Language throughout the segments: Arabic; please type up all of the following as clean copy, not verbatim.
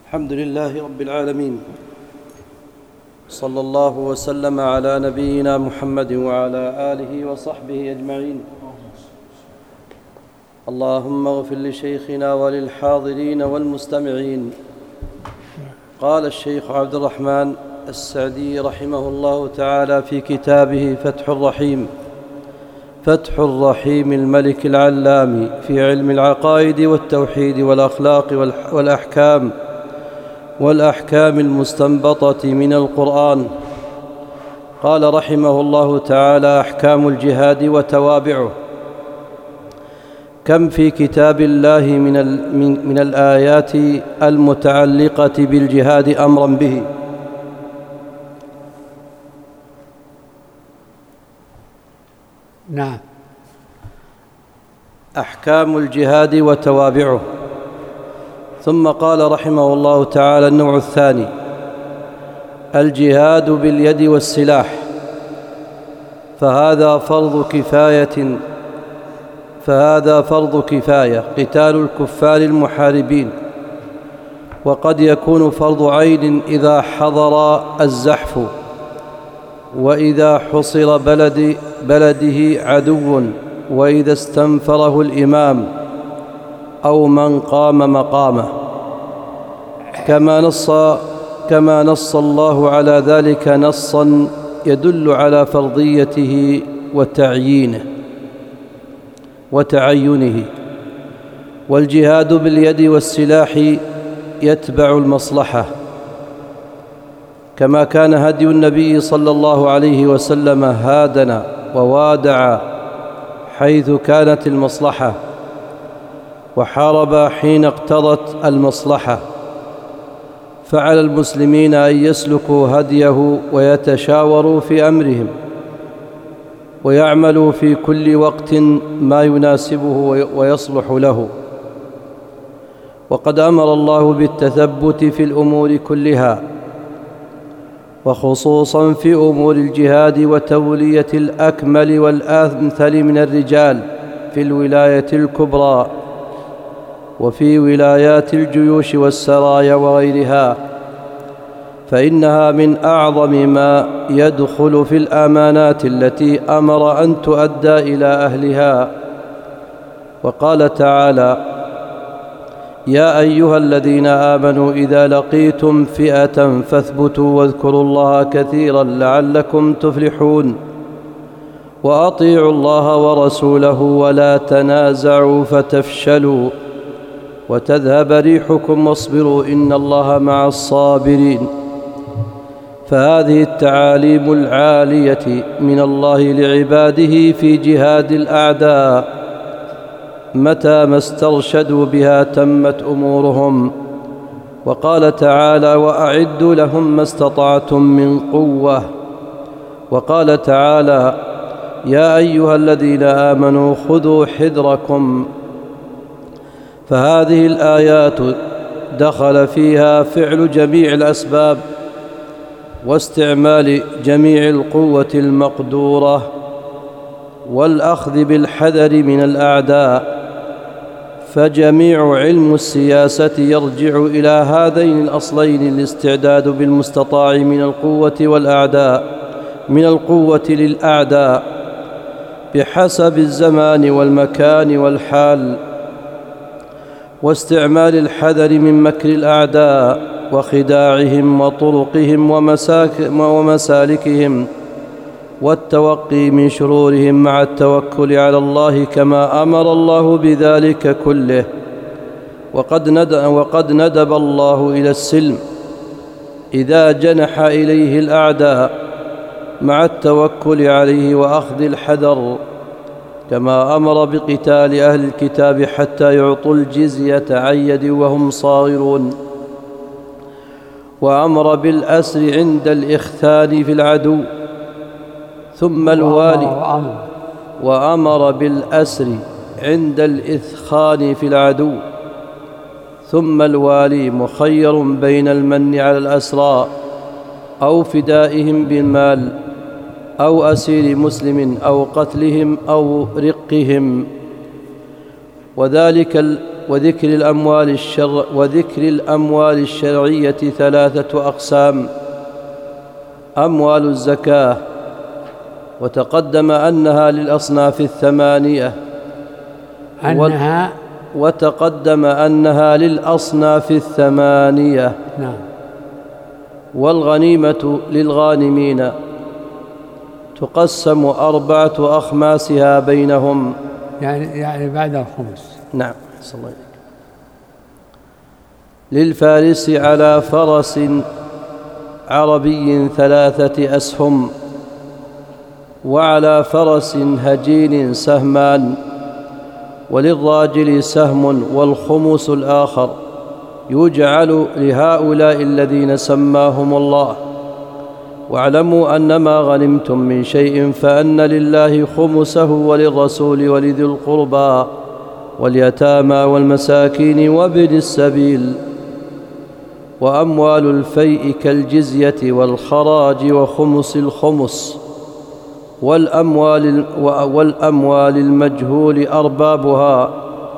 الحمد لله رب العالمين، صلى الله وسلم على نبينا محمد وعلى آله وصحبه أجمعين. اللهم اغفر لشيخنا وللحاضرين والمستمعين. قال الشيخ عبد الرحمن السعدي رحمه الله تعالى في كتابه فتح الرحيم الملك العلام في علم العقائد والتوحيد والأخلاق والأحكام المستنبطة من القرآن. قال رحمه الله تعالى: أحكام الجهاد وتوابعه. كم في كتاب الله من الآيات المتعلقة بالجهاد أمرا به. نعم. أحكام الجهاد وتوابعه. ثم قال رحمه الله تعالى: النوع الثاني الجهاد باليد والسلاح، فهذا فرض كفاية قتال الكفار المحاربين، وقد يكون فرض عين إذا حضر الزحف، وإذا حصر بلده عدو، وإذا استنفره الإمام أو من قام مقامه، كما نص الله على ذلك نصا يدل على فرضيته وتعينه. والجهاد باليد والسلاح يتبع المصلحة، كما كان هدي النبي صلى الله عليه وسلم هادنا ووادع حيث كانت المصلحة، وحارب حين اقتضت المصلحة. فعلى المسلمين أن يسلكوا هديه ويتشاوروا في أمرهم، ويعملوا في كل وقت ما يناسبه ويصلح له. وقد أمر الله بالتثبت في الأمور كلها، وخصوصا في أمور الجهاد وتولية الأكمل والأمثل من الرجال في الولاية الكبرى، وفي ولايات الجيوش والسرايا وغيرها، فإنها من أعظم ما يدخل في الأمانات التي أمر أن تؤدى إلى أهلها. وقال تعالى: يا أيها الذين آمنوا إذا لقيتم فئة فاثبتوا واذكروا الله كثيرا لعلكم تفلحون، وأطيعوا الله ورسوله ولا تنازعوا فتفشلوا وتذهب ريحكم واصبروا إن الله مع الصابرين. فهذه التعاليم العالية من الله لعباده في جهاد الأعداء متى ما استرشدوا بها تمت أمورهم. وقال تعالى: وأعدوا لهم ما استطعتم من قوة. وقال تعالى: يا أيها الذين آمنوا خذوا حذركم. فهذه الآيات دخل فيها فعل جميع الأسباب واستعمال جميع القوة المقدورة والأخذ بالحذر من الأعداء. فجميع علم السياسة يرجع إلى هذين الأصلين: الاستعداد بالمستطاع من القوة للأعداء بحسب الزمان والمكان والحال، واستعمال الحذر من مكر الأعداء وخداعهم وطرقهم ومسالكهم، والتوقي من شرورهم مع التوكل على الله كما أمر الله بذلك كله. وقد ندب الله إلى السلم إذا جنح إليه الأعداء مع التوكل عليه وأخذ الحذر، كما أمر بقتال أهل الكتاب حتى يعطوا الجزية عن يد وهم صاغرون، وأمر بالأسر عند الإخثان في العدو، ثم الوالي وأمر بالأسر عند الإثخان في العدو، ثم الوالي مخير بين المن على الأسرى أو فدائهم بالمال أو أسير مسلم أو قتلهم أو رقهم، وذكر الأموال الشرعية 3 أقسام: أموال الزكاة، وتقدم أنها للأصناف 8. نعم. والغنيمة للغانمين تقسم 4 أخماسها بينهم، يعني بعد الخمس. نعم. صلى الله عليه وسلم. للفارس على فرس عربي 3 أسهم، وعلى فرس هجين سهمان، وللراجل سهم والخمس الآخر يجعل لهؤلاء الذين سماهم الله. واعلموا أن ما غنمتم من شيء فأن لله خمسه وللرسول ولذي القربى واليتامى والمساكين وابن السبيل. وأموال الفيء كالجزية والخراج وخمس الخمس، والأموال المجهول أربابها.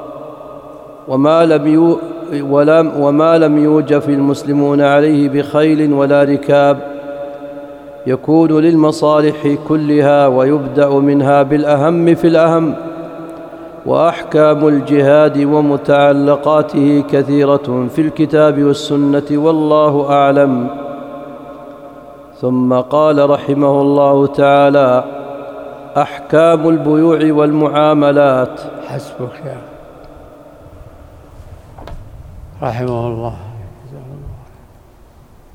وما لم يوجف المسلمون عليه بخيل ولا ركاب يكون للمصالح كلها، ويبدأ منها بالأهم في الأهم. وأحكام الجهاد ومتعلقاته كثيرة في الكتاب والسنة، والله أعلم. ثم قال رحمه الله تعالى: أحكام البيوع والمعاملات. حسبك يا رحمه الله.